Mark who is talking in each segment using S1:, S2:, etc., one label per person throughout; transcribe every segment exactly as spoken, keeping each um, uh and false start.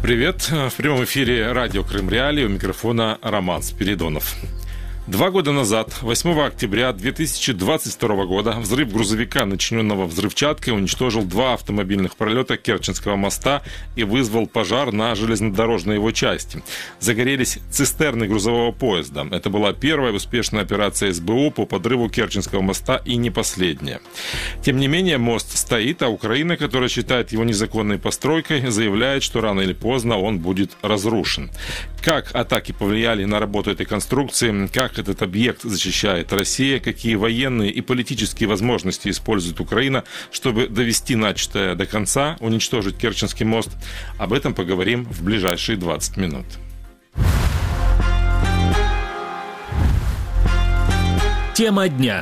S1: Привет. В прямом эфире радио Крым Реалии, у микрофона Роман Спиридонов. Два года назад, восьмого октября две тысячи двадцать второго года, взрыв грузовика, начиненного взрывчаткой, уничтожил два автомобильных пролета Керченского моста и вызвал пожар на железнодорожной его части. Загорелись цистерны грузового поезда. Это была первая успешная операция эс бэ о по подрыву Керченского моста и не последняя. Тем не менее, мост стоит, а Украина, которая считает его незаконной постройкой, заявляет, что рано или поздно он будет разрушен. Как атаки повлияли на работу этой конструкции, как этот объект защищает Россия, какие военные и политические возможности использует Украина, чтобы довести начатое до конца, уничтожить Керченский мост. Об этом поговорим в ближайшие двадцать минут.
S2: Тема дня.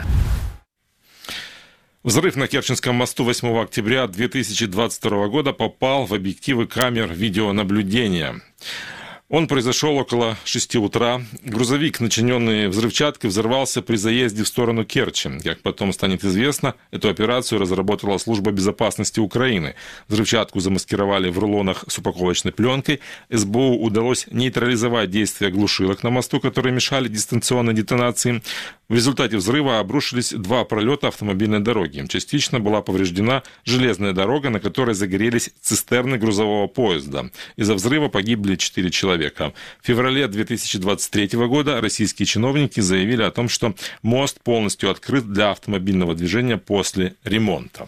S1: Взрыв на Керченском мосту восьмого октября две тысячи двадцать второго года попал в объективы камер видеонаблюдения. Он произошел около шести утра. Грузовик, начиненный взрывчаткой, взорвался при заезде в сторону Керчи. Как потом станет известно, эту операцию разработала Служба безопасности Украины. Взрывчатку замаскировали в рулонах с упаковочной пленкой. эс бэ о удалось нейтрализовать действия глушилок на мосту, которые мешали дистанционной детонации. В результате взрыва обрушились два пролета автомобильной дороги. Частично была повреждена железная дорога, на которой загорелись цистерны грузового поезда. Из-за взрыва погибли четыре человека. В феврале две тысячи двадцать третьего года российские чиновники заявили о том, что мост полностью открыт для автомобильного движения после ремонта.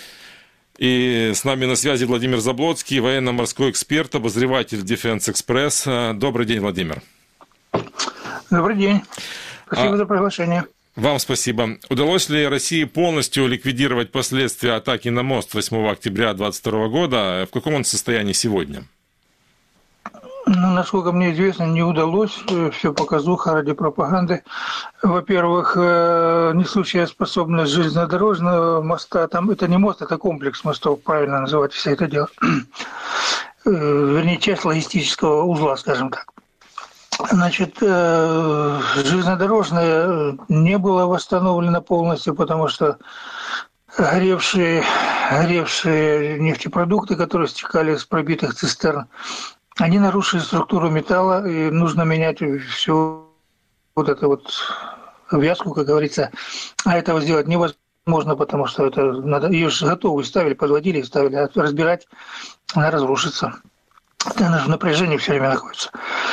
S1: И с нами на связи Владимир Заблоцкий, военно-морской эксперт, обозреватель Defense Express. Добрый день, Владимир.
S3: Добрый день. Спасибо а... за приглашение.
S1: Вам спасибо. Удалось ли России полностью ликвидировать последствия атаки на мост восьмого октября две тысячи двадцать второго года? В каком он состоянии сегодня?
S3: Ну, насколько мне известно, не удалось. Все показуха ради пропаганды. Во-первых, несущая способность железнодорожного моста, там это не мост, это комплекс мостов, правильно называть все это дело. Вернее, часть логистического узла, скажем так. Значит, железнодорожное не было восстановлено полностью, потому что горевшие, горевшие нефтепродукты, которые стекали с пробитых цистерн, они нарушили структуру металла, и нужно менять всю вот эту вот вязку, как говорится. А этого сделать невозможно, потому что это надо, ее же готовую ставили, подводили и ставили, а разбирать, она разрушится. Она же в напряжении все время находится.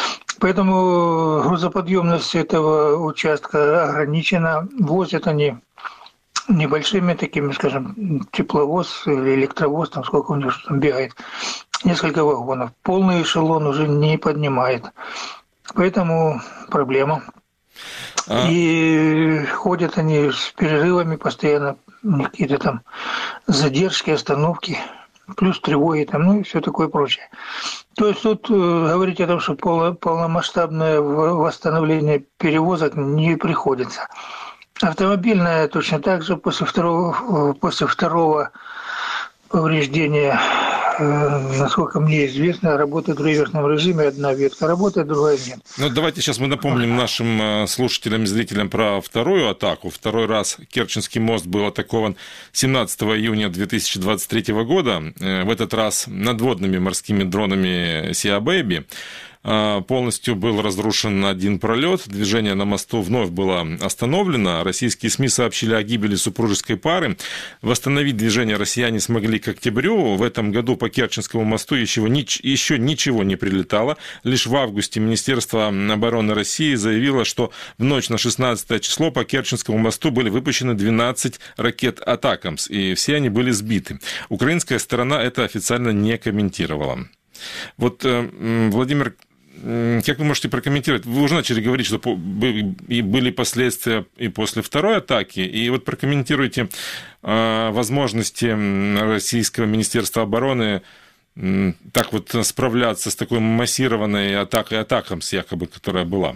S3: Поэтому грузоподъемность этого участка ограничена. Возят они небольшими такими, скажем, тепловоз или электровоз, там сколько у них там бегает, несколько вагонов. Полный эшелон уже не поднимает. Поэтому проблема. А... И ходят они с перерывами постоянно, какие-то там задержки, остановки, плюс тревоги там, ну и все такое прочее. То есть тут э, говорить о том, что полно, полномасштабное восстановление перевозок не приходится. Автомобильная точно так же после второго, после второго повреждения, э, насколько мне известно, работает в реверсном режиме. Одна ветка работает, другая нет.
S1: Ну, давайте сейчас мы напомним нашим слушателям и зрителям про вторую атаку. Второй раз Керченский мост был атакован семнадцатого июня две тысячи двадцать третьего года. В этот раз надводными морскими дронами Sea Baby. Полностью был разрушен один пролет, движение на мосту вновь было остановлено. Российские СМИ сообщили о гибели супружеской пары. Восстановить движение россияне смогли к октябрю. В этом году по Керченскому мосту еще, еще ничего не прилетало. Лишь в августе Министерство обороны России заявило, что в ночь на шестнадцатое число по Керченскому мосту были выпущены двенадцать ракет «Атакамс», и все они были сбиты. Украинская сторона это официально не комментировала. Вот, Владимир, как вы можете прокомментировать? Вы уже начали говорить, что были последствия и после второй атаки. И вот прокомментируйте возможности российского Министерства обороны так вот справляться с такой массированной атакой «Атакамс», якобы, которая была.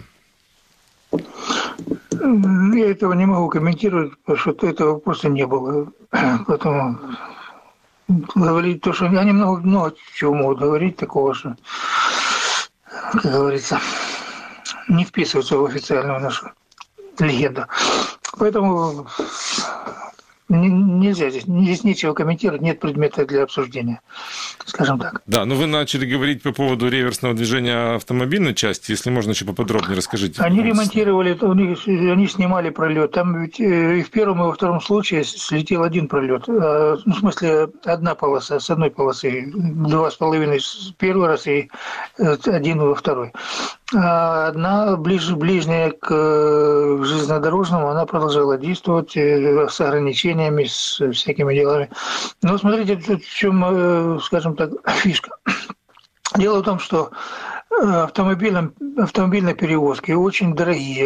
S3: Я этого не могу комментировать, потому что этого просто не было. Поэтому говорить то, что они много, много чего могут говорить такого, что, как говорится, не вписывается в официальную нашу легенду. Поэтому Нельзя здесь, здесь нечего комментировать, нет предмета для обсуждения, скажем так.
S1: Да, но вы начали говорить по поводу реверсного движения автомобильной части, если можно, еще поподробнее расскажите.
S3: Они ремонтировали, у них, они снимали пролет, там ведь и в первом, и во втором случае слетел один пролет, ну, в смысле, одна полоса, с одной полосы, два с половиной в первый раз и один во второй. А одна, ближе, ближняя к железнодорожному, она продолжала действовать с ограничениями, с всякими делами. Но смотрите, в чем, скажем так, фишка. Дело в том, что автомобильные перевозки очень дорогие,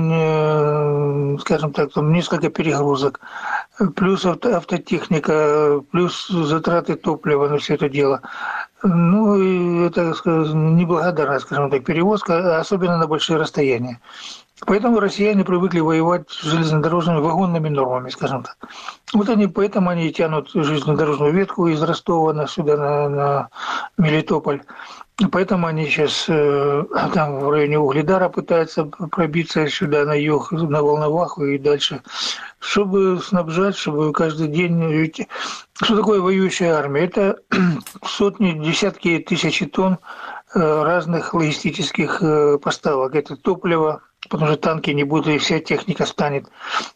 S3: очень, скажем так, там несколько перегрузок, плюс автотехника, плюс затраты топлива на все это дело. Ну, и это, скажем, неблагодарная, скажем так, перевозка, особенно на большие расстояния. Поэтому россияне привыкли воевать с железнодорожными вагонными нормами, скажем так. Вот они, поэтому они тянут железнодорожную ветку из Ростова на, сюда, на, на Мелитополь. Поэтому они сейчас э, там в районе Угледара пытаются пробиться сюда на юг, на Волноваху и дальше, чтобы снабжать, чтобы каждый день... Ведь что такое воюющая армия? Это сотни, десятки тысяч тонн э, разных логистических э, поставок. Это топливо, потому что танки не будут, и вся техника станет.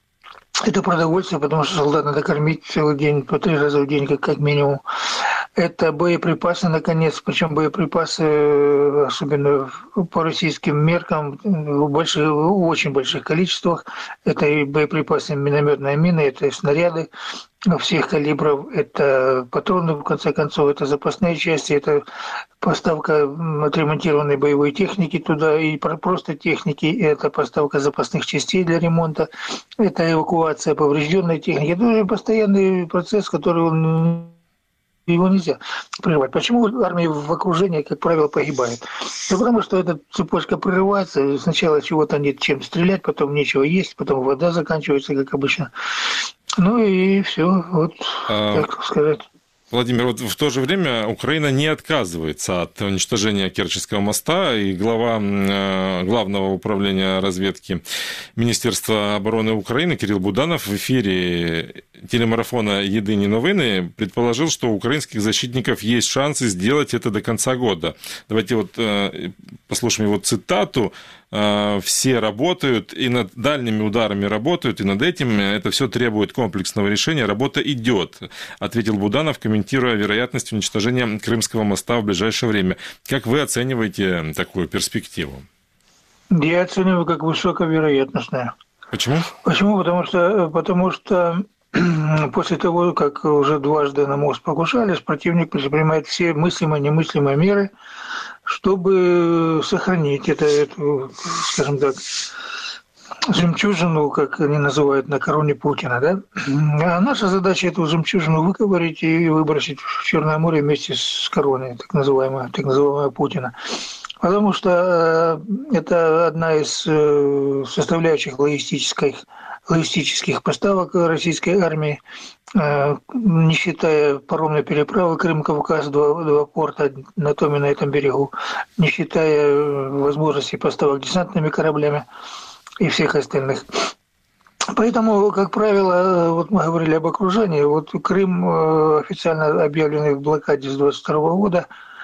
S3: Это продовольствие, потому что солдат надо кормить целый день, по три раза в день, как, как минимум. Это боеприпасы, наконец, причем боеприпасы, особенно по российским меркам, в, больших, в очень больших количествах. Это и боеприпасы минометные мины, это и снаряды всех калибров, это патроны, в конце концов, это запасные части, это поставка отремонтированной боевой техники туда, и просто техники, это поставка запасных частей для ремонта, это эвакуация поврежденной техники. Это постоянный процесс, который он... его нельзя прерывать. Почему армия в окружении, как правило, погибает? Да потому что эта цепочка прерывается. Сначала чего-то нет чем стрелять, потом нечего есть, потом вода заканчивается, как обычно. Ну и все, вот, а... так сказать.
S1: Владимир, вот в то же время Украина не отказывается от уничтожения Керченского моста, и глава Главного управления разведки Министерства обороны Украины Кирилл Буданов в эфире телемарафона «Едині новини» предположил, что у украинских защитников есть шансы сделать это до конца года. Давайте вот послушаем его цитату. «Все работают, и над дальними ударами работают, и над этим это все требует комплексного решения. Работа идет», ответил Буданов, комментируя вероятность уничтожения Крымского моста в ближайшее время. Как вы оцениваете такую перспективу?
S3: Я оцениваю как высоковероятностная.
S1: Почему?
S3: Почему? Потому что, потому что после того, как уже дважды на мост покушались, противник предпринимает все мыслимые и немыслимые меры, чтобы сохранить это, эту, скажем так, жемчужину, как они называют, на короне Путина. Да? А наша задача эту жемчужину выковырить и выбросить в Черное море вместе с короной, так называемая, так называемая Путина. Потому что это одна из составляющих логистических, логистических поставок российской армии, не считая паромной переправы Крым-Кавказ, два, два порта на том и на этом берегу, не считая возможности поставок десантными кораблями и всех остальных. Поэтому, как правило, вот мы говорили об окружении, вот Крым официально объявленный в блокаде с двадцать второго года,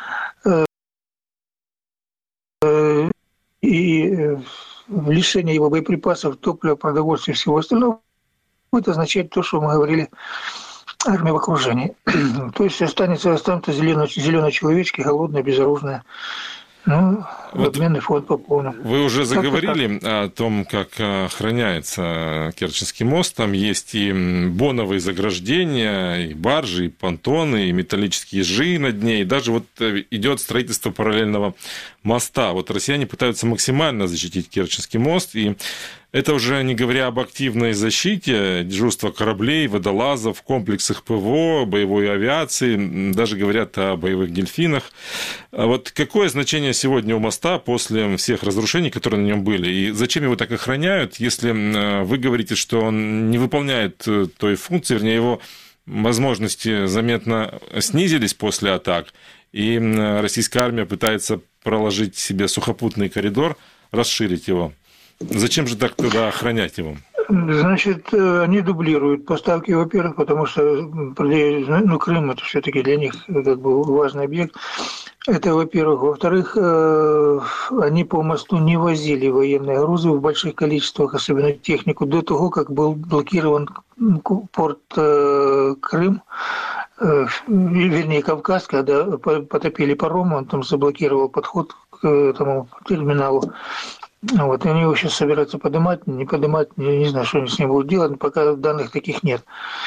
S3: и лишение его боеприпасов, топлива, продовольствия и всего остального будет означать то, что мы говорили, армия в окружении. То есть останется, останутся зеленые, зеленые человечки, голодные, безоружные. Ну, вот обменный фонд пополнен.
S1: Вы уже заговорили о том, как охраняется Керченский мост. Там есть и боновые заграждения, и баржи, и понтоны, и металлические ежи на дне. И даже вот идет строительство параллельного моста. Вот россияне пытаются максимально защитить Керченский мост. И это уже не говоря об активной защите, дежурства кораблей, водолазов, комплексах ПВО, боевой авиации, даже говорят о боевых дельфинах. Вот какое значение сегодня у моста после всех разрушений, которые на нем были? И зачем его так охраняют, если вы говорите, что он не выполняет той функции, вернее, его возможности заметно снизились после атак, и российская армия пытается проложить себе сухопутный коридор, расширить его? Зачем же так тогда охранять его?
S3: Значит, они дублируют поставки, во-первых, потому что ну, Крым это все-таки для них как бы важный объект. Это, во-первых. Во-вторых, они по мосту не возили военные грузы в больших количествах, особенно технику, до того, как был блокирован порт Крым, вернее, Кавказ, когда потопили паром, он там заблокировал подход к этому терминалу. Вот, и они его сейчас собираются поднимать, не поднимать, не, не знаю, что они с ним будут делать, пока данных таких нет.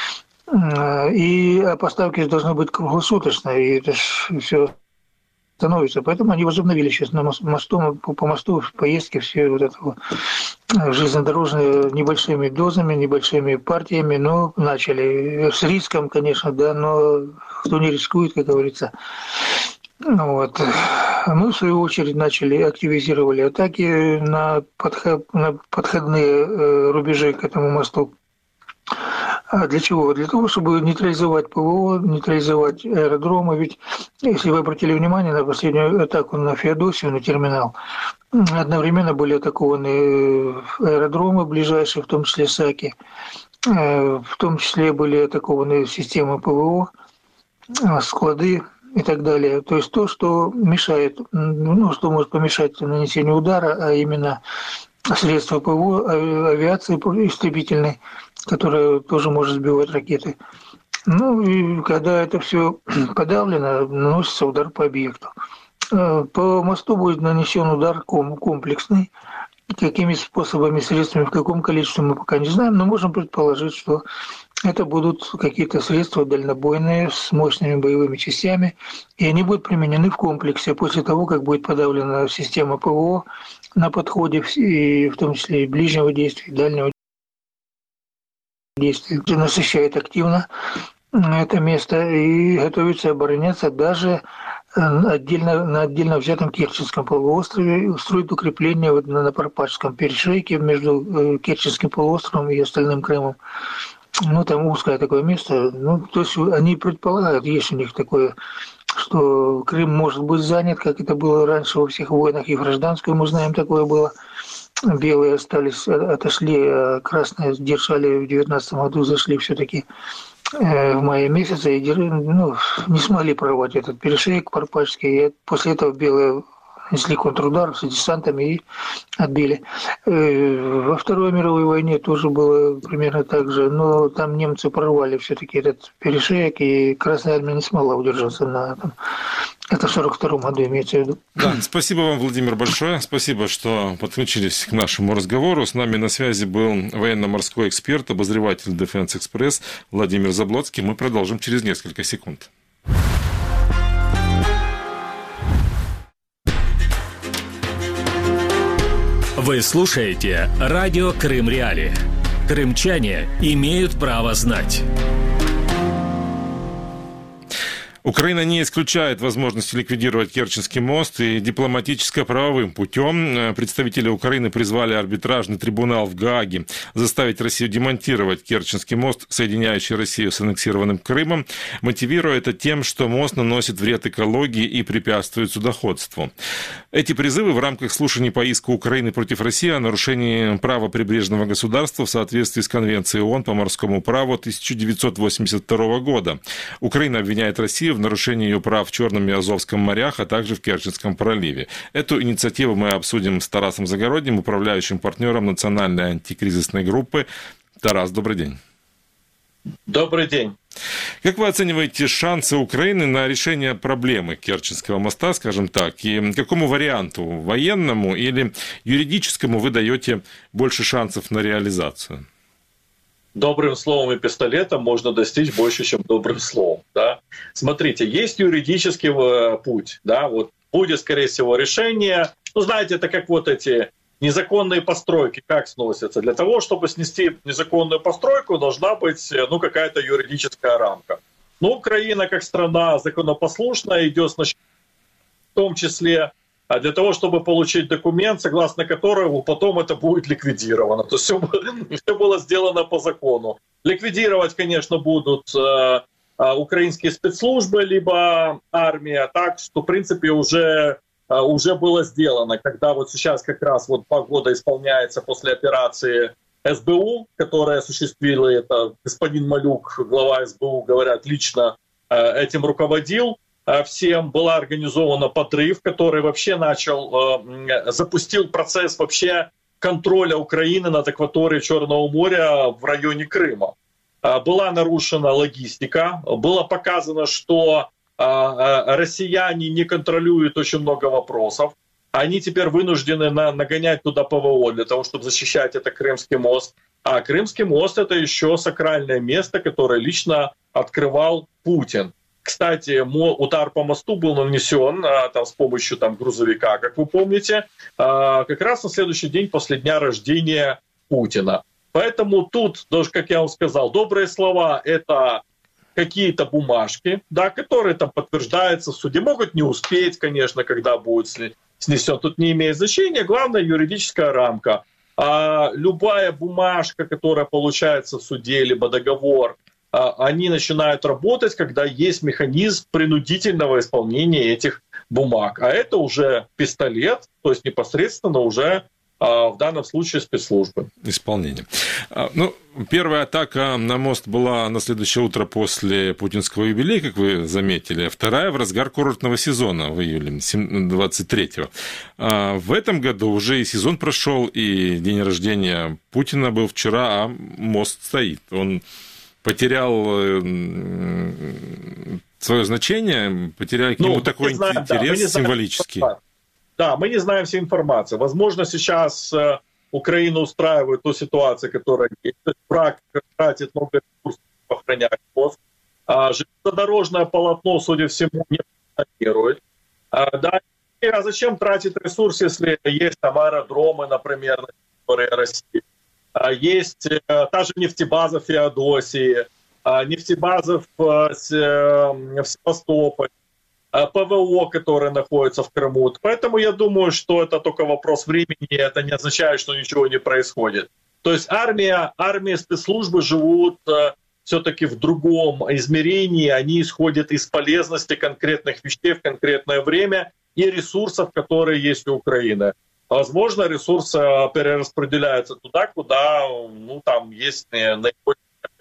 S3: И поставки должны быть круглосуточно, и это все становится. Поэтому они возобновили сейчас на мосту, по мосту поездки все вот это вот железнодорожные небольшими дозами, небольшими партиями, но начали. С риском, конечно, да, но кто не рискует, как говорится. Вот. Мы, в свою очередь, начали, активизировали атаки на, подход, на подходные рубежи к этому мосту. А для чего? Для того, чтобы нейтрализовать ПВО, нейтрализовать аэродромы. Ведь, если вы обратили внимание на последнюю атаку на Феодосию, на терминал, одновременно были атакованы аэродромы ближайшие, в том числе Саки, в том числе были атакованы системы ПВО, склады и так далее. То есть то, что мешает, ну, что может помешать нанесению удара, а именно средства ПВО, авиации истребительной, которая тоже может сбивать ракеты. Ну и когда это все подавлено, наносится удар по объекту. По мосту будет нанесен удар комплексный. Какими способами, средствами, в каком количестве мы пока не знаем, но можем предположить, что это будут какие-то средства дальнобойные с мощными боевыми частями, и они будут применены в комплексе после того, как будет подавлена система ПВО на подходе, и в том числе и ближнего действия, и дальнего действия. Насыщает активно это место и готовится обороняться даже отдельно, на отдельно взятом Керченском полуострове, устроить укрепление вот на Парпатском перешейке между Керченским полуостровом и остальным Крымом. Ну, там узкое такое место. Ну, то есть они предполагают, есть у них такое, что Крым может быть занят, как это было раньше во всех войнах, и в гражданскую, мы знаем, такое было. Белые остались, отошли, а красные держали в девятнадцатом году, зашли все-таки в мае месяце и ну, не смогли прорвать этот перешеек Парпатский. И после этого белые несли контрудар с десантами и отбили. Во Второй мировой войне тоже было примерно так же, но там немцы прорвали все-таки этот перешеек, и Красная Армия не смогла удержаться на этом. Это в сорок втором году имеется в виду.
S1: Да, спасибо вам, Владимир, большое. Спасибо, что подключились к нашему разговору. С нами на связи был военно-морской эксперт, обозреватель Defense Express Владимир Заблоцкий. Мы продолжим через несколько секунд.
S2: Вы слушаете радио Крым Реали. Крымчане имеют право знать.
S1: Украина не исключает возможности ликвидировать Керченский мост, и дипломатическо-правовым путем представители Украины призвали арбитражный трибунал в Гааге заставить Россию демонтировать Керченский мост, соединяющий Россию с аннексированным Крымом, мотивируя это тем, что мост наносит вред экологии и препятствует судоходству. Эти призывы в рамках слушаний по иску Украины против России о нарушении права прибрежного государства в соответствии с Конвенцией ООН по морскому праву тысяча девятьсот восемьдесят второго года. Украина обвиняет Россию в нарушении ее прав в Черном и Азовском морях, а также в Керченском проливе. Эту инициативу мы обсудим с Тарасом Загородним, управляющим партнером национальной антикризисной группы. Тарас, добрый день.
S4: Добрый день.
S1: Как вы оцениваете шансы Украины на решение проблемы Керченского моста, скажем так, и какому варианту, военному или юридическому, вы даете больше шансов на реализацию?
S4: Добрым словом и пистолетом можно достичь больше, чем добрым словом. Да? Смотрите, есть юридический путь. Да? Вот будет, скорее всего, решение. Ну, знаете, это как вот эти незаконные постройки, как сносятся. Для того, чтобы снести незаконную постройку, должна быть ну, какая-то юридическая рамка. Ну, Украина, как страна законопослушная, идет сначала, в том числе а для того, чтобы получить документ, согласно которому потом это будет ликвидировано. То есть все, все было сделано по закону. Ликвидировать, конечно, будут э, э, украинские спецслужбы, либо армия, так что, в принципе, уже, э, уже было сделано. Когда вот сейчас как раз вот два года исполняется после операции эс бэ у, которые осуществили это, господин Малюк, глава эс бэ у, говорят, лично этим руководил всем. Была организована подрыв, который вообще начал, запустил процесс вообще контроля Украины над акваторией Черного моря в районе Крыма. Была нарушена логистика, было показано, что россияне не контролируют очень много вопросов. Они теперь вынуждены нагонять туда ПВО для того, чтобы защищать это Крымский мост. А Крымский мост — это еще сакральное место, которое лично открывал Путин. Кстати, удар по мосту был нанесен там, с помощью там, грузовика, как вы помните, как раз на следующий день после дня рождения Путина. Поэтому тут, даже, как я вам сказал, добрые слова — это какие-то бумажки, да, которые там подтверждаются в суде. Могут не успеть, конечно, когда будет снесен. Тут не имеет значения. Главное — юридическая рамка. А любая бумажка, которая получается в суде, либо договор, они начинают работать, когда есть механизм принудительного исполнения этих бумаг. А это уже пистолет, то есть непосредственно уже в данном случае спецслужбы.
S1: Исполнение. Ну, первая атака на мост была на следующее утро после путинского юбилея, как вы заметили. Вторая в разгар курортного сезона в июле двадцать третьего. В этом году уже и сезон прошел, и день рождения Путина был вчера, а мост стоит. Он потерял свое значение, потерял к нему ну, такой знаем, интерес да, символический. Знаем,
S4: да, мы не знаем всей информации. Возможно, сейчас э, Украина устраивает ту ситуацию, которая есть. Враг тратит много ресурсов, чтобы охранять мост. А железнодорожное полотно, судя всему, не функционирует. А, да, а зачем тратить ресурсы, если есть там аэродромы, например, на территории России? Есть та же нефтебаза в Феодосии, нефтебаза в Севастополе, ПВО, которые находятся в Крыму. Поэтому я думаю, что это только вопрос времени, это не означает, что ничего не происходит. То есть армия, армия, спецслужбы живут все-таки в другом измерении, они исходят из полезности конкретных вещей в конкретное время и ресурсов, которые есть у Украины. Возможно, ресурсы перераспределяются туда, куда ну, там есть наибольшее.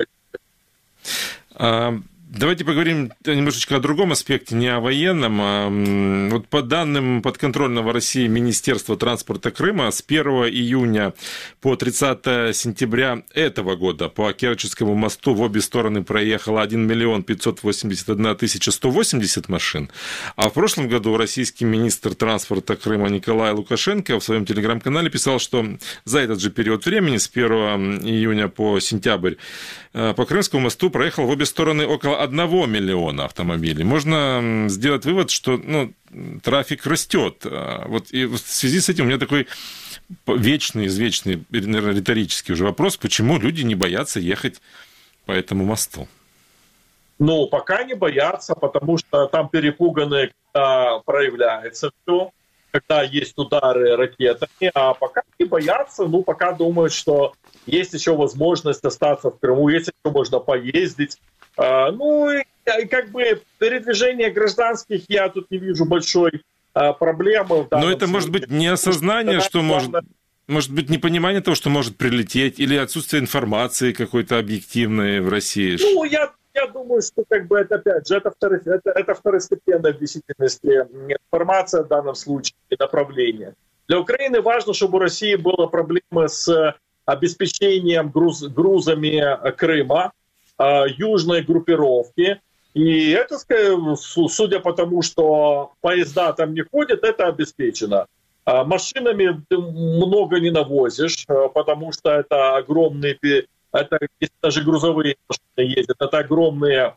S1: Давайте поговорим немножечко о другом аспекте, не о военном. Вот по данным подконтрольного России Министерства транспорта Крыма, с первого июня по тридцатое сентября этого года по Керченскому мосту в обе стороны проехало один миллион пятьсот восемьдесят одна тысяча сто восемьдесят машин, а в прошлом году российский министр транспорта Крыма Николай Лукашенко в своем телеграм-канале писал, что за этот же период времени, с первого июня по сентябрь, по Крымскому мосту проехал в обе стороны около одного миллиона автомобилей. Можно сделать вывод, что ну, трафик растет. Вот и в связи с этим у меня такой вечный, извечный, наверное, риторический уже вопрос, почему люди не боятся ехать по этому мосту?
S4: Ну, пока не боятся, потому что там перепуганные, когда проявляется все, когда есть удары ракетами, а пока не боятся, ну, пока думают, что есть еще возможность остаться в Крыму, есть еще можно поездить. А, ну, и, и как бы передвижение гражданских я тут не вижу большой а, проблемы.
S1: Но это может быть не осознание, что может... Может быть, непонимание того, что может прилететь, или отсутствие информации какой-то объективной в России?
S4: Ну, я, я думаю, что как бы это, опять же, это, второ, это, это второстепенная в действительности информация в данном случае и направление. Для Украины важно, чтобы у России были проблемы с обеспечением груз, грузами Крыма, южной группировки. И это, судя по тому, что поезда там не ходят, это обеспечено. Машинами ты много не навозишь, потому что это огромные, это даже грузовые машины ездят, это огромные,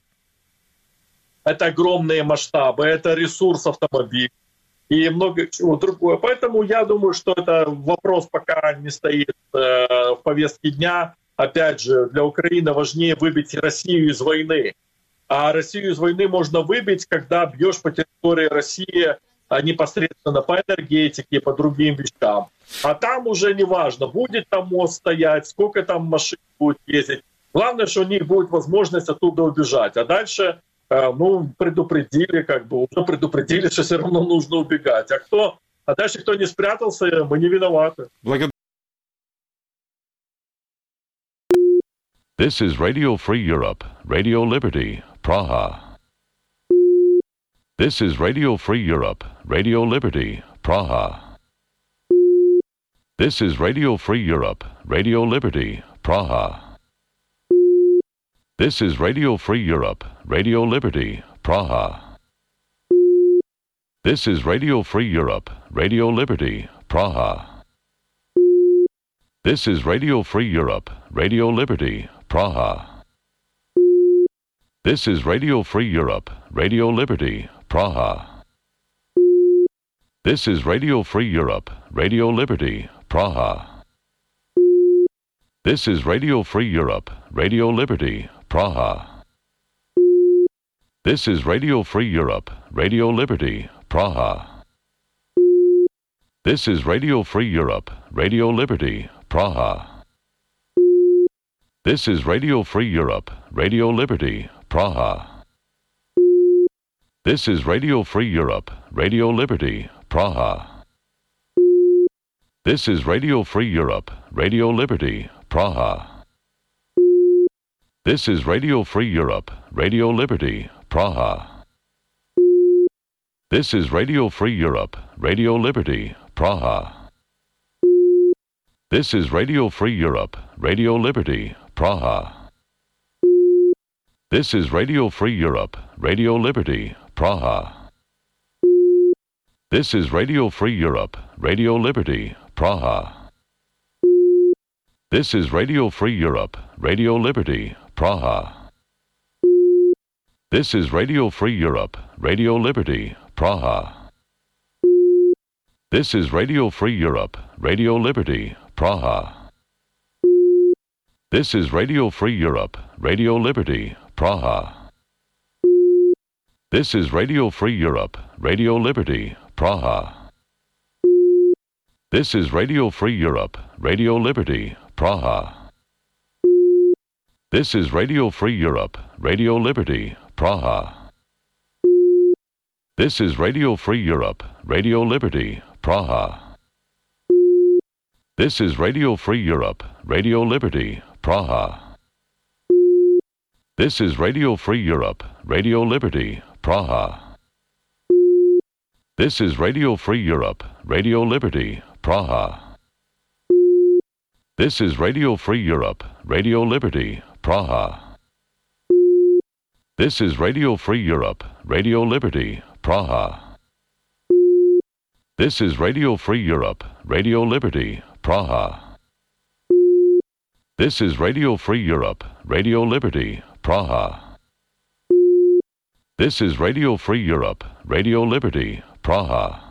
S4: это огромные масштабы, это ресурс автомобиля и много чего другое. Поэтому я думаю, что это вопрос пока не стоит в повестке дня. Опять же, для Украины важнее выбить Россию из войны. А Россию из войны можно выбить, когда бьешь по территории России непосредственно по энергетике, по другим вещам. А там уже не важно, будет там мост стоять, сколько там машин будет ездить. Главное, что у них будет возможность оттуда убежать. А дальше, ну, предупредили, как бы, уже предупредили, что все равно нужно убегать. А кто, а дальше кто не спрятался, мы не виноваты.
S1: Благодарю.
S5: This is Radio Free Europe, Radio Liberty, Praha. This is Radio Free Europe, Radio Liberty, Praha. This is Radio Free Europe, Radio Liberty, Praha. This is Radio Free Europe, Radio Liberty, Praha. This is Radio Free Europe, Radio Liberty, Praha. This is Radio Free Europe, Radio Liberty, Praha. This is Radio Free Europe, Radio Liberty, Praha. This is Radio Free Europe, Radio Liberty, Praha. This is Radio Free Europe, Radio Liberty, Praha. This is Radio Free Europe, Radio Liberty, Praha. This is Radio Free Europe, Radio Liberty, Praha. This is Radio Free Europe, Radio Liberty, Praha. This is Radio Free Europe, Radio Liberty, Praha. This is Radio Free Europe, Radio Liberty, Praha. This is Radio Free Europe, Radio Liberty, Praha. This is Radio Free Europe, Radio Liberty, Praha. This is Radio Free Europe, Radio Liberty, Praha. This is Radio Free Europe, Radio Liberty, Praha. This is Radio Free Europe, Radio Liberty, Praha. This is Radio Free Europe, Radio Liberty, Praha. This is Radio Free Europe, Radio Liberty, Praha. This is Radio Free Europe, Radio Liberty, Praha. This is Radio Free Europe, Radio Liberty, Praha. This is Radio Free Europe, Radio Liberty, Praha. This is Radio Free Europe, Radio Liberty, Praha. This is Radio Free Europe, Radio Liberty, Praha. This is Radio Free Europe, Radio Liberty, Praha. This is Radio Free Europe, Radio Liberty, Praha. This is Radio Free Europe, Radio Liberty, Praha. This is Radio Free Europe, Radio Liberty, Praha. This is Radio Free Europe, Radio Liberty, Praha. This is Radio Free Europe, Radio Liberty, Praha. This is Radio Free Europe, Radio Liberty, Praha. This is Radio Free Europe, Radio Liberty, Praha. This is Radio Free Europe, Radio Liberty, Praha.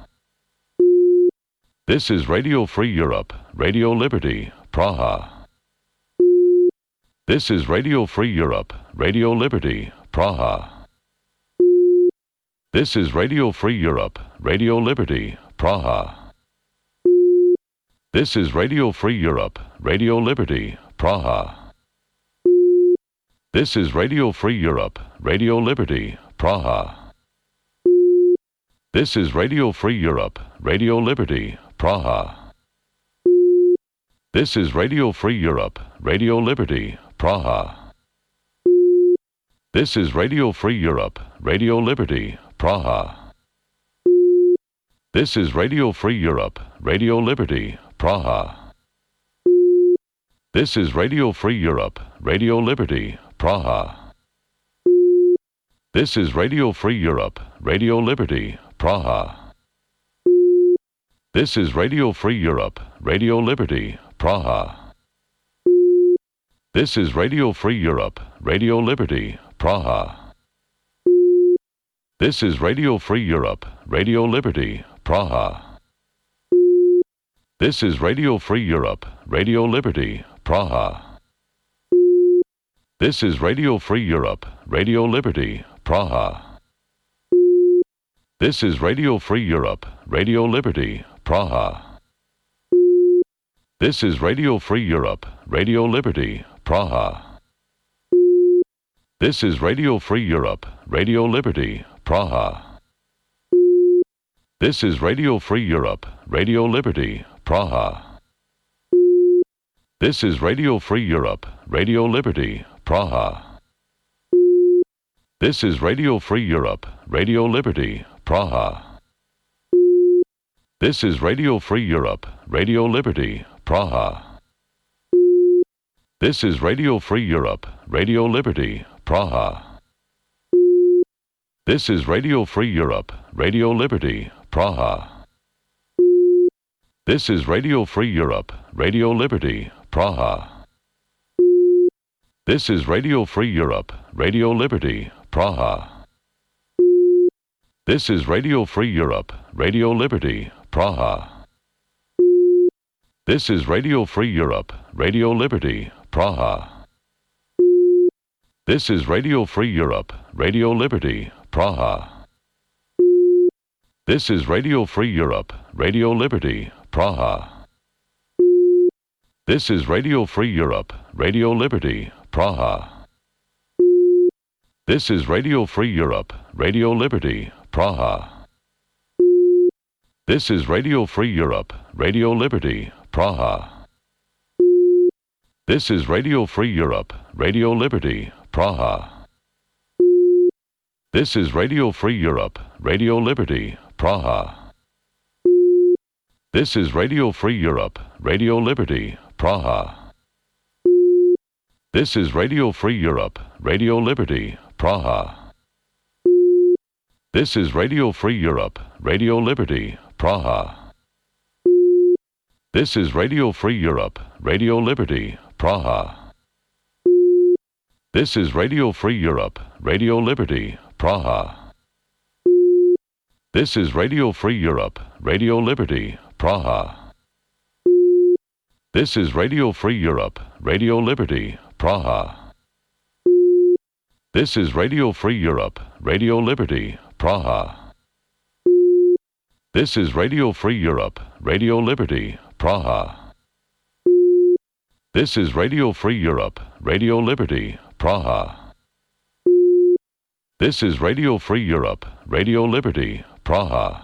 S5: This is Radio Free Europe, Radio Liberty, Praha. This is Radio Free Europe, Radio Liberty, Praha. This is Radio Free Europe, Radio Liberty, Praha. This is Radio Free Europe, Radio Liberty, Praha. This is Radio Free Europe, Radio Liberty, Praha. This is Radio Free Europe, Radio Liberty, Praha. This is Radio Free Europe, Radio Liberty, Praha. This is Radio Free Europe, Radio Liberty, Praha. This is Radio Free Europe, Radio Liberty, Praha. This is Radio Free Europe, Radio Liberty, Praha. This is Radio Free Europe, Radio Liberty, Praha. This is Radio Free Europe, Radio Liberty, Praha. This is Radio Free Europe, Radio Liberty, Praha. This is Radio Free Europe, Radio Liberty, Praha. This is Radio Free Europe, Radio Liberty, Praha. This is Radio Free Europe, Radio Liberty, Praha. This is Radio Free Europe, Radio Liberty, Praha. This is Radio Free Europe, Radio Liberty, Praha. This is Radio Free Europe, Radio Liberty, Praha. This is Radio Free Europe, Radio Liberty, Praha. This is Radio Free Europe, Radio Liberty, Praha. This is Radio Free Europe, Radio Liberty, Praha. This is Radio Free Europe, Radio Liberty, Praha. This is Radio Free Europe, Radio Liberty, Praha. This is Radio Free Europe, Radio Liberty, Praha. This is Radio Free Europe, Radio Liberty, Praha. This is Radio Free Europe, Radio Liberty, Praha. This is Radio Free Europe, Radio Liberty, Praha. This is Radio Free Europe, Radio Liberty, Praha. This is Radio Free Europe, Radio Liberty, Praha. This is Radio Free Europe, Radio Liberty, Praha. This is Radio Free Europe, Radio Liberty, Praha. This is Radio Free Europe, Radio Liberty, Praha. This is Radio Free Europe, Radio Liberty, Praha. This is Radio Free Europe, Radio Liberty, Praha. This is Radio Free Europe, Radio Liberty, Praha. This is Radio Free Europe, Radio Liberty, Praha. This is Radio Free Europe, Radio Liberty, Praha. This is Radio Free Europe, Radio Liberty, Praha. This is Radio Free Europe, Radio Liberty, Praha. This is Radio Free Europe, Radio Liberty, Praha. This is Radio Free Europe, Radio Liberty, Praha. This is Radio Free Europe, Radio Liberty, Praha. This is Radio Free Europe, Radio Liberty, Praha. This is Radio Free Europe, Radio Liberty, Praha. This is Radio Free Europe, Radio Liberty, Praha. This is Radio Free Europe, Radio Liberty, Praha.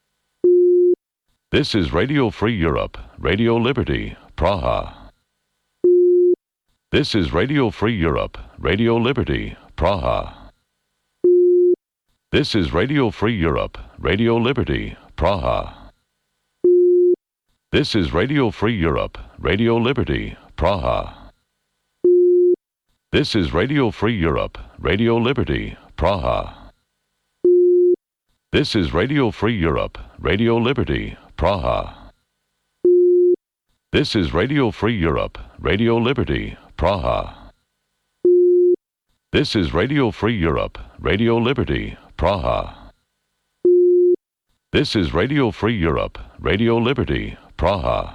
S5: This is Radio Free Europe, Radio Liberty, Praha. This is Radio Free Europe, Radio Liberty, Praha. This is Radio Free Europe, Radio Liberty, Praha. This is Radio Free Europe, Radio Liberty, Praha. This is Radio Free Europe, Radio Liberty, Praha. This is Radio Free Europe, Radio Liberty, Praha. This is Radio Free Europe, Radio Liberty, Praha. This is Radio Free Europe, Radio Liberty, Praha. This is Radio Free Europe, Radio Liberty, Praha.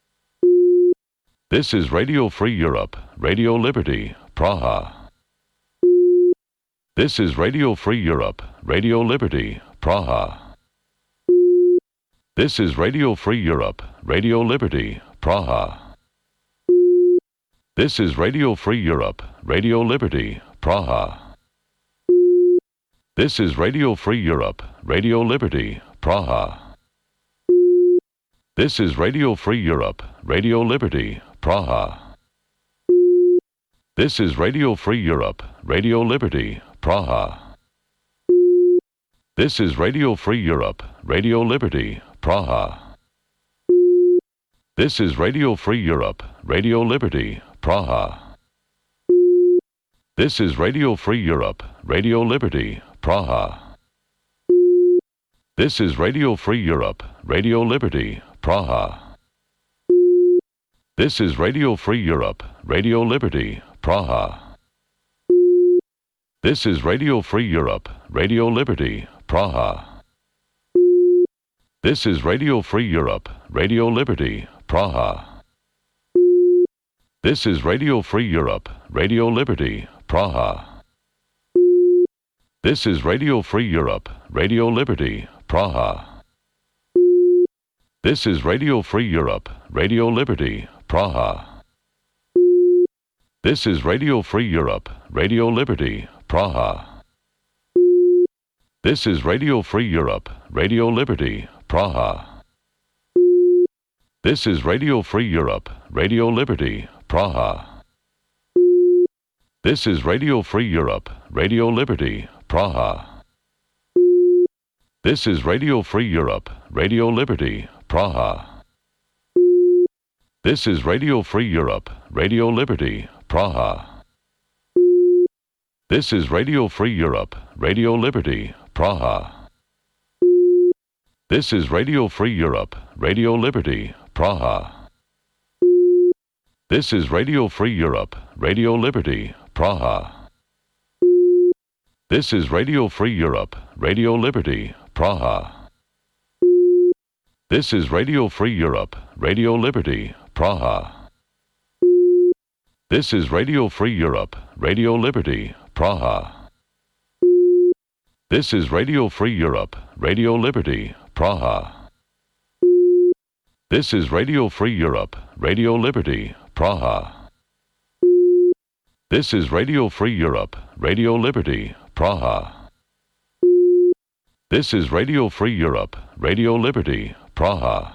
S5: This is Radio Free Europe, Radio Liberty, Praha. This is Radio Free Europe, Radio Liberty, Praha. This is Radio Free Europe, Radio Liberty, Praha. This is Radio Free Europe, Radio Liberty, Praha. This is Radio Free Europe, Radio Liberty, Praha. This is Radio Free Europe, Radio Liberty, Praha. This is Radio Free Europe, Radio Liberty, Praha. This is Radio Free Europe, Radio Liberty, Praha. This is Radio Free Europe, Radio Liberty, Praha. This is Radio Free Europe, Radio Liberty, Praha. This is Radio Free Europe, Radio Liberty, Praha. This is Radio Free Europe, Radio Liberty, Praha. This is Radio Free Europe, Radio Liberty, Praha. This is Radio Free Europe, Radio Liberty, Praha. This is Radio Free Europe, Radio Liberty, Praha. This is Radio Free Europe, Radio Liberty, Praha. This is Radio Free Europe, Radio Liberty, Praha. This is Radio Free Europe, Radio Liberty, Praha. This is Radio Free Europe, Radio Liberty, Praha. This is Radio Free Europe, Radio Liberty, Praha. This is Radio Free Europe, Radio Liberty, Praha. This is Radio Free Europe, Radio Liberty, Praha. This is Radio Free Europe, Radio Liberty, Praha. This is Radio Free Europe, Radio Liberty, Praha. This is Radio Free Europe, Radio Liberty, Praha. This is Radio Free Europe, Radio Liberty, Praha. This is Radio Free Europe, Radio Liberty, Praha. This is Radio Free Europe, Radio Liberty, Praha. This is Radio Free Europe, Radio Liberty, Praha. This is Radio Free Europe, Radio Liberty, Praha. This is Radio Free Europe, Radio Liberty, Praha. This is Radio Free Europe, Radio Liberty, Praha. This is Radio Free Europe, Radio Liberty, Praha.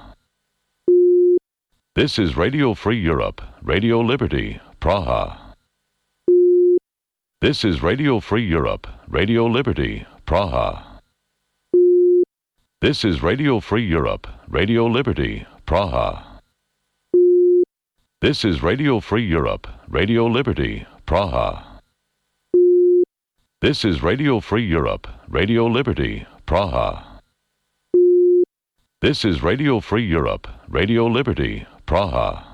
S5: This is Radio Free Europe, Radio Liberty, Praha. This is Radio Free Europe, Radio Liberty, Praha. This is Radio Free Europe, Radio Liberty, Praha. This is Radio Free Europe, Radio Liberty, Praha. This is Radio Free Europe, Radio Liberty, Praha. This is Radio Free Europe, Radio Liberty, Praha.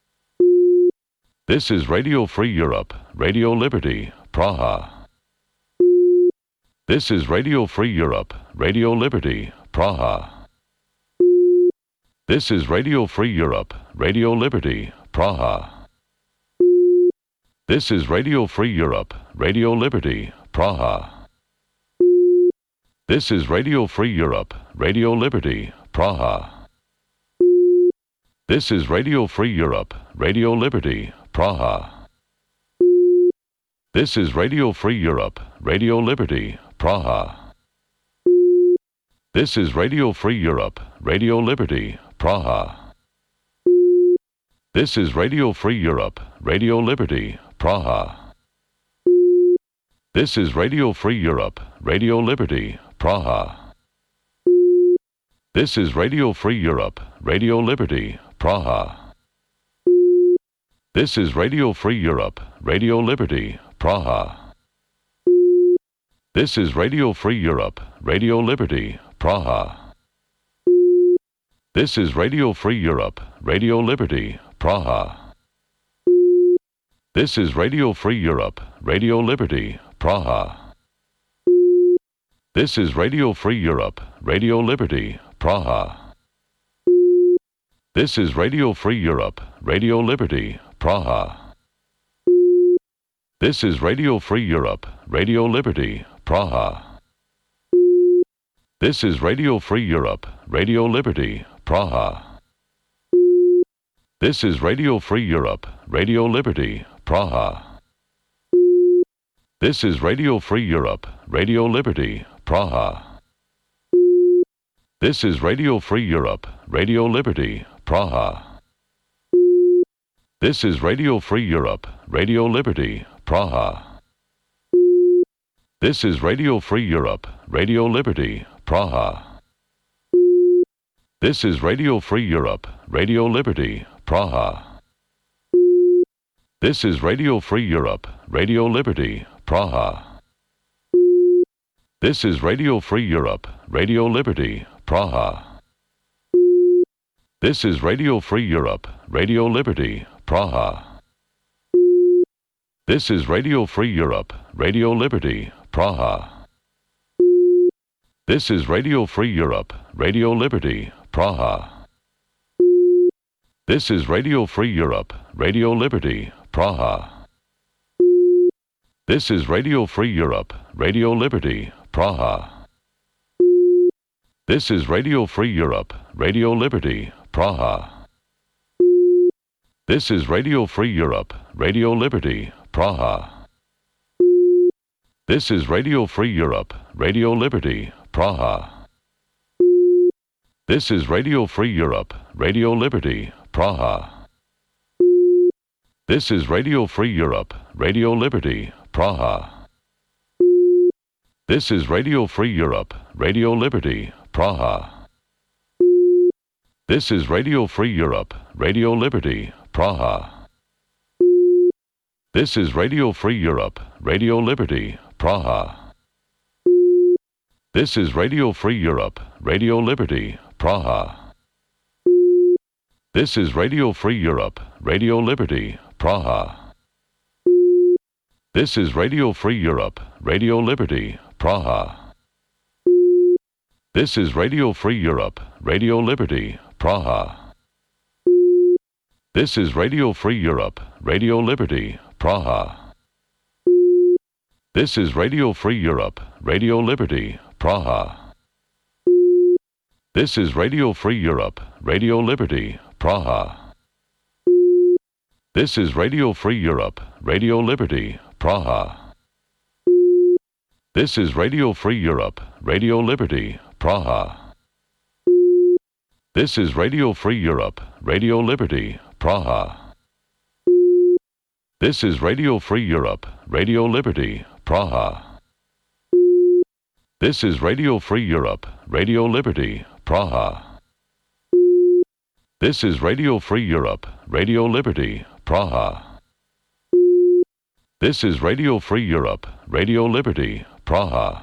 S5: This is Radio Free Europe, Radio Liberty, Praha. This is Radio Free Europe, Radio Liberty, Praha. This is Radio Free Europe, Radio Liberty, Praha. This is Radio Free Europe, Radio Liberty, Praha. This is Radio Free Europe, Radio Liberty, Praha. This is Radio Free Europe, Radio Liberty, Praha. This is Radio Free Europe, Radio Liberty, Praha. This is Radio Free Europe, Radio Liberty, Praha. This is Radio Free Europe, Radio Liberty, Praha. This is Radio Free Europe, Radio Liberty, Praha. This is Radio Free Europe, Radio Liberty, Praha. This is Radio Free Europe, Radio Liberty, Praha. This is Radio Free Europe, Radio Liberty, Praha. This is Radio Free Europe, Radio Liberty, Praha. This is Radio Free Europe, Radio Liberty, Praha. This is Radio Free Europe, Radio Liberty, Praha. This is Radio Free Europe, Radio Liberty, Praha. This is Radio Free Europe, Radio Liberty, Praha. This is Radio Free Europe, Radio Liberty, Praha. This is Radio Free Europe, Radio Liberty, Praha. This is Radio Free Europe, Radio Liberty, Praha. This is Radio Free Europe, Radio Liberty, Praha. This is Radio Free Europe, Radio Liberty, Praha. This is Radio Free Europe, Radio Liberty, Praha. This is Radio Free Europe, Radio Liberty, Praha. This is Radio Free Europe, Radio Liberty, Praha. This is Radio Free Europe, Radio Liberty, Praha. This is Radio Free Europe, Radio Liberty, Praha. This is Radio Free Europe, Radio Liberty, Praha. This is Radio Free Europe, Radio Liberty, Praha. This is Radio Free Europe, Radio Liberty, Praha. This is Radio Free Europe, Radio Liberty, Praha. This is Radio Free Europe, Radio Liberty, Praha. This is Radio Free Europe, Radio Liberty, Praha. This is Radio Free Europe, Radio Liberty, Praha. This is Radio Free Europe, Radio Liberty, Praha. This is Radio Free Europe, Radio Liberty, Praha. This is Radio Free Europe, Radio Liberty, Praha. This is Radio Free Europe, Radio Liberty, Praha. This is Radio Free Europe, Radio Liberty, Praha. This is Radio Free Europe, Radio Liberty, Praha. This is Radio Free Europe, Radio Liberty, Praha. This is Radio Free Europe, Radio Liberty, Praha. This is Radio Free Europe, Radio Liberty, Praha. This is Radio Free Europe, Radio Liberty, Praha. This is Radio Free Europe, Radio Liberty, Praha. This is Radio Free Europe, Radio Liberty, Praha. This is Radio Free Europe, Radio Liberty, Praha. This is Radio Free Europe, Radio Liberty, Praha. This is Radio Free Europe, Radio Liberty, Praha. This is Radio Free Europe, Radio Liberty, Praha. This is Radio Free Europe, Radio Liberty, Praha. This is Radio Free Europe, Radio Liberty, Praha. This is Radio Free Europe, Radio Liberty, Praha.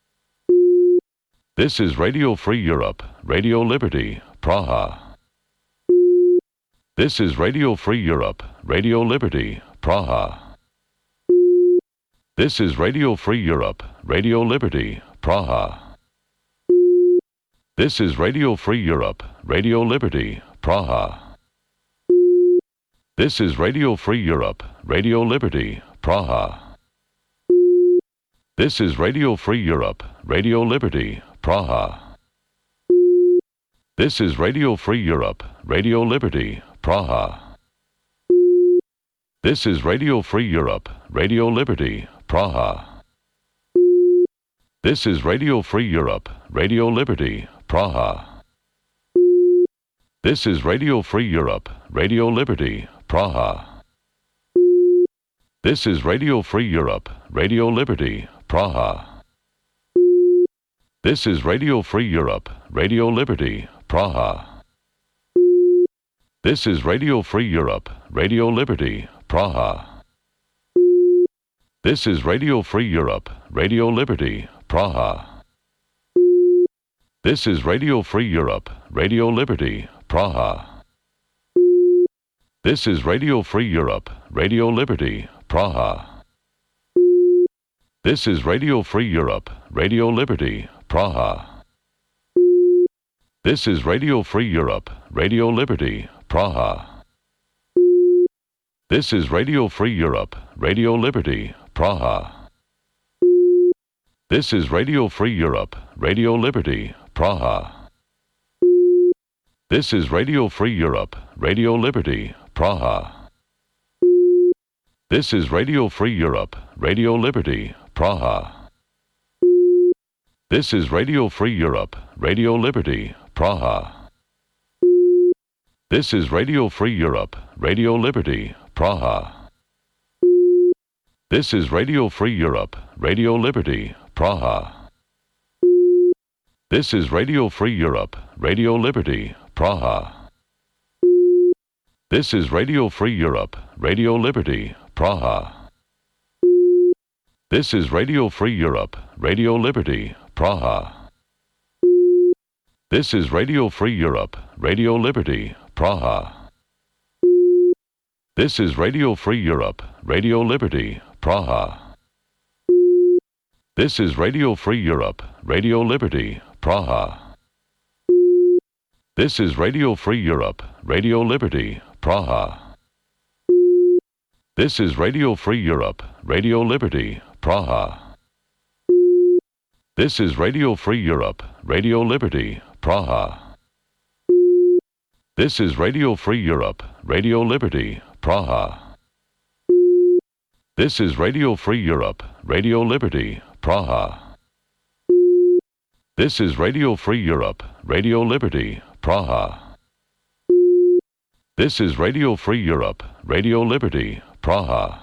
S5: This is Radio Free Europe, Radio Liberty, Praha. This is Radio Free Europe, Radio Liberty, Praha. This is Radio Free Europe, Radio Liberty, Praha. This is Radio Free Europe, Radio Liberty, Praha. This is Radio Free Europe, Radio Liberty, Praha. This is Radio Free Europe, Radio Liberty, Praha. This is Radio Free Europe, Radio Liberty, Praha. This is Radio Free Europe, Radio Liberty, Praha. This is Radio Free Europe, Radio Liberty, Praha. This is Radio Free Europe, Radio Liberty, Praha. This is Radio Free Europe, Radio Liberty, Praha. This is Radio Free Europe, Radio Liberty, Praha. This is Radio Free Europe, Radio Liberty, Praha. This is Radio Free Europe, Radio Liberty, Praha. This is Radio Free Europe, Radio Liberty, Praha. This is Radio Free Europe, Radio Liberty, Praha. This is Radio Free Europe, Radio Liberty, Praha. This is Radio Free Europe, Radio Liberty, Praha. This is Radio Free Europe, Radio Liberty, Praha. This is Radio Free Europe, Radio Liberty, Praha. This is Radio Free Europe, Radio Liberty, Praha. This is Radio Free Europe, Radio Liberty, Praha. This is Radio Free Europe, Radio Liberty, Praha. This is Radio Free Europe, Radio Liberty, Praha. This is Radio Free Europe, Radio Liberty, Praha. This is Radio Free Europe, Radio Liberty, Praha. This is Radio Free Europe, Radio Liberty, Praha. This is Radio Free Europe, Radio Liberty, Praha. This is Radio Free Europe, Radio Liberty, Praha. This is Radio Free Europe, Radio Liberty, Praha. This is Radio Free Europe, Radio Liberty, Praha. This is Radio Free Europe, Radio Liberty, Praha. This is Radio Free Europe, Radio Liberty, Praha. This is Radio Free Europe, Radio Liberty, Praha. This is Radio Free Europe, Radio Liberty, Praha. This is Radio Free Europe, Radio Liberty, Praha. This is Radio Free Europe, Radio Liberty, Praha. This is Radio Free Europe, Radio Liberty, Praha.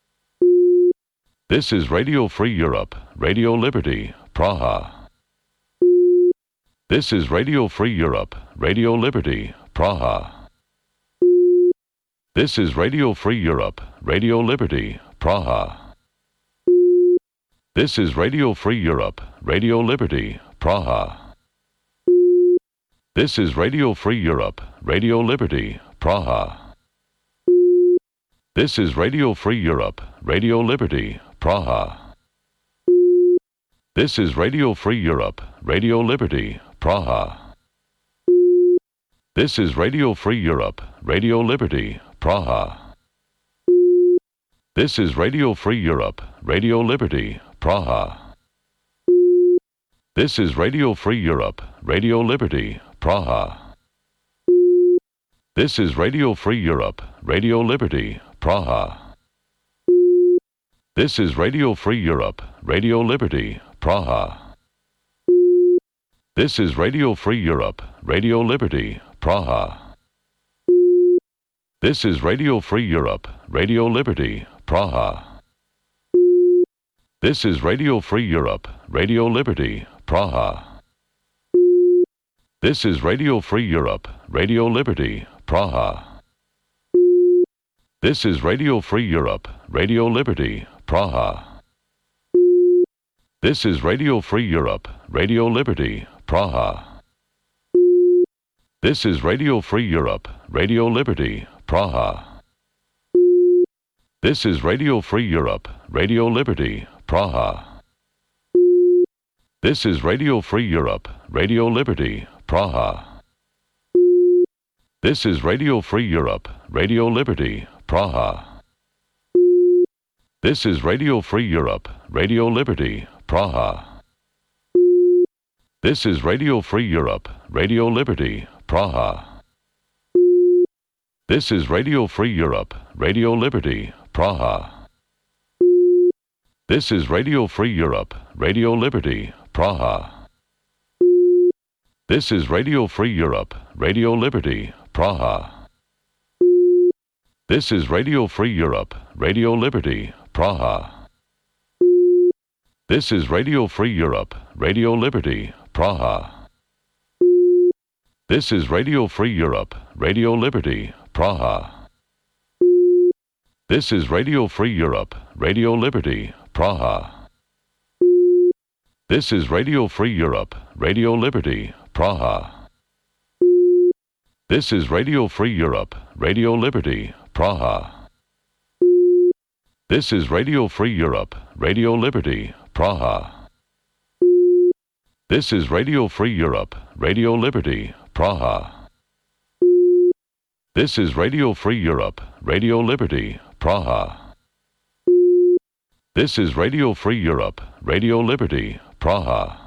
S5: This is Radio Free Europe, Radio Liberty, Praha. This is Radio Free Europe, Radio Liberty, Praha. This is Radio Free Europe, Radio Liberty, Praha. This is Radio Free Europe, Radio Liberty, Praha. This is Radio Free Europe, Radio Liberty, Praha. This is Radio Free Europe, Radio Liberty, Praha. This is Radio Free Europe, Radio Liberty, Praha. This is Radio Free Europe, Radio Liberty, Praha. This is Radio Free Europe, Radio Liberty, Praha. This is Radio Free Europe, Radio Liberty, Praha. This is Radio Free Europe, Radio Liberty, Praha. This is Radio Free Europe, Radio Liberty, Praha. This is Radio Free Europe, Radio Liberty, Praha. This is Radio Free Europe, Radio Liberty, Praha. This is Radio Free Europe, Radio Liberty, Praha. This is Radio Free Europe, Radio Liberty, Praha. This is Radio Free Europe, Radio Liberty, Praha. This is Radio Free Europe, Radio Liberty, Praha. This is Radio Free Europe, Radio Liberty, Praha. This is Radio Free Europe, Radio Liberty, Praha. This is Radio Free Europe, Radio Liberty, Praha. This is Radio Free Europe, Radio Liberty, Praha. This is Radio Free Europe, Radio Liberty, Praha. This is Radio Free Europe, Radio Liberty, Praha. This is Radio Free Europe, Radio Liberty, Praha. This is Radio Free Europe, Radio Liberty, Praha. This is Radio Free Europe, Radio Liberty, Praha. This is Radio Free Europe, Radio Liberty, Praha. This is Radio Free Europe, Radio Liberty, Praha. This is Radio Free Europe, Radio Liberty, Praha. This is Radio Free Europe, Radio Liberty, Praha. This is Radio Free Europe, Radio Liberty, Praha. This is Radio Free Europe, Radio Liberty, Praha. This is Radio Free Europe, Radio Liberty, Praha. This is Radio Free Europe, Radio Liberty, Praha. This is Radio Free Europe, Radio Liberty, Praha. This is Radio Free Europe, Radio Liberty, Praha.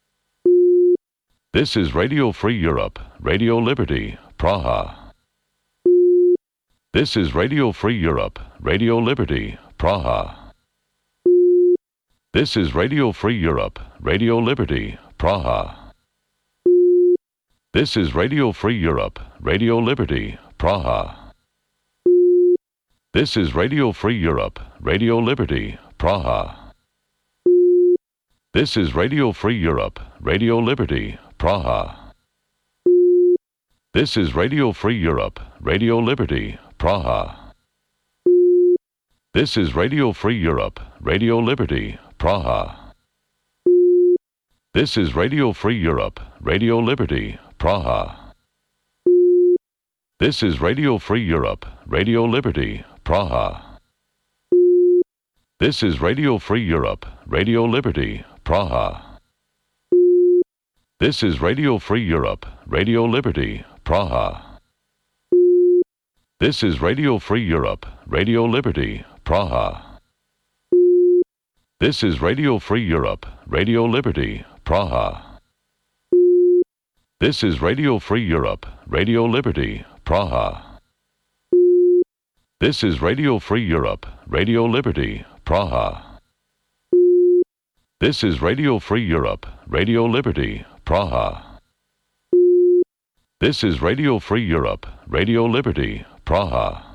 S5: This is Radio Free Europe, Radio Liberty, Praha. This is Radio Free Europe, Radio Liberty, Praha. This is Radio Free Europe, Radio Liberty, Praha. This is Radio Free Europe, Radio Liberty, Praha. This is Radio Free Europe, Radio Liberty, Praha. This is Radio Free Europe, Radio Liberty, Praha. This is Radio Free Europe, Radio Liberty, Praha. This is Radio Free Europe, Radio Liberty, Praha. This is Radio Free Europe, Radio Liberty, Praha. This is Radio Free Europe, Radio Liberty, Praha. This is Radio Free Europe, Radio Liberty, Praha. This is Radio Free Europe, Radio Liberty, Praha. This is Radio Free Europe, Radio Liberty, Praha. This is Radio Free Europe, Radio Liberty, Praha. This is Radio Free Europe, Radio Liberty, Praha. This is Radio Free Europe, Radio Liberty, Praha. This is Radio Free Europe, Radio Liberty, Praha. This is Radio Free Europe, Radio Liberty, Praha.